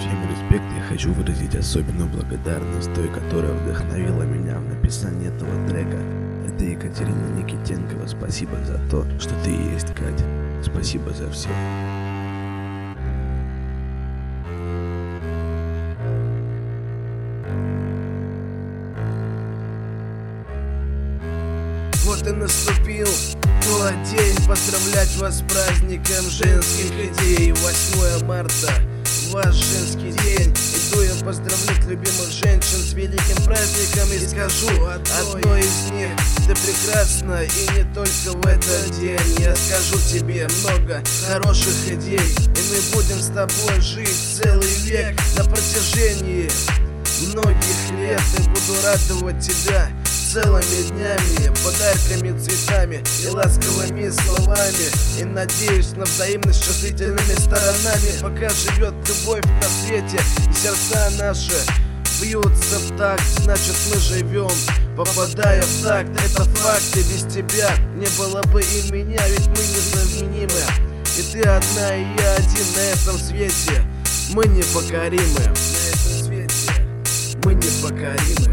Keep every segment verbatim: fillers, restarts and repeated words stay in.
Всем респект, я хочу выразить особенную благодарность той, которая вдохновила меня в написании этого трека. Это Екатерина Никитенкова. Спасибо за то, что ты есть, Катя. Спасибо за все. Вот и наступил тот день, поздравлять вас с праздником женских идей. восьмое марта, ваш женский день. Иду я поздравлять любимых женщин с великим праздником и скажу одной из них: ты прекрасна, и не только в этот день. Я скажу тебе много хороших идей, и мы будем с тобой жить целый век. На протяжении многих лет я буду радовать тебя целыми днями, подарками, цветами и ласковыми словами. И надеюсь на взаимность чувствительными сторонами. Пока живет любовь на свете и сердца наши бьются в такт, значит мы живем, попадая в такт. Это факт, и без тебя не было бы и меня, ведь мы незаменимы. И ты одна, и я один на этом свете. Мы непокоримы. На этом свете мы непокоримы.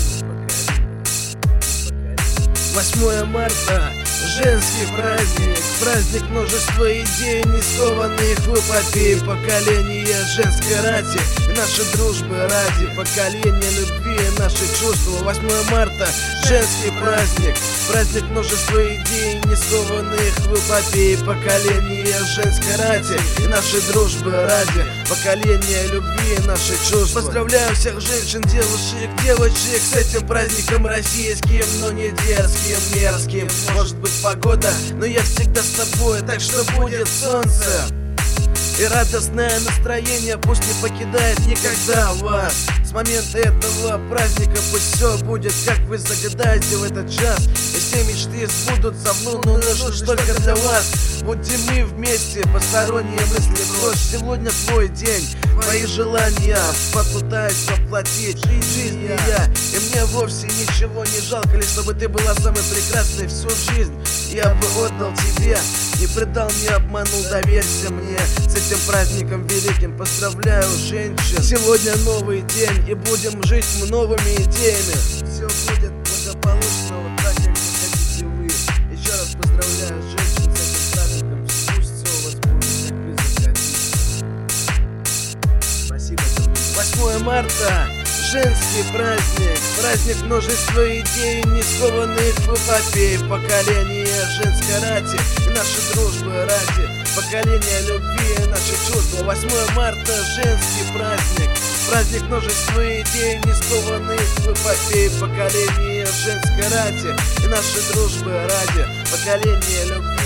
восьмое марта, женский праздник, праздник множества идей, не скованных в эпопее поколения женской рати, нашей дружбы ради, поколения любви, наши чувства. восьмое марта, женский праздник, праздник множества идей, не скованных в эпопее поколения женской рати, и нашей дружбы ради, поколения любви, наши чувства. Поздравляю всех женщин, девушек, девочек с этим праздником российским, но не дерзким, мерзким. Может быть погода, но я всегда с тобой, так что будет солнце. И радостное настроение пусть не покидает никогда вас. С момента этого праздника пусть все будет, как вы загадаете в этот час. И все мечты сбудутся в лунную ночь только для вас. Будем мы вместе, посторонние мысли брось. Сегодня твой день, твои желания попытаюсь воплотить. Жизнь не я, и мне вовсе ничего не жалко, лишь чтобы ты была самой прекрасной всю жизнь. Я бы отдал тебе, не предал, не обманул, доверься мне. С этим праздником великим поздравляю женщин. Сегодня новый день, и будем жить мы новыми идеями. Все будет благополучно, вот так, как вы хотите вы. Еще раз поздравляю женщин с этим праздником. Пусть все у вас будет, как вы захотите. Спасибо. восьмое марта, женский праздник, праздник множества идей, не скованных в эпопее поколения женской рати, и нашей дружбы ради, поколения любви, наши чувства. восьмое марта, женский праздник, праздник множества идей, не скованных в эпопее поколения женской рати, и нашей дружбы ради, поколения любви.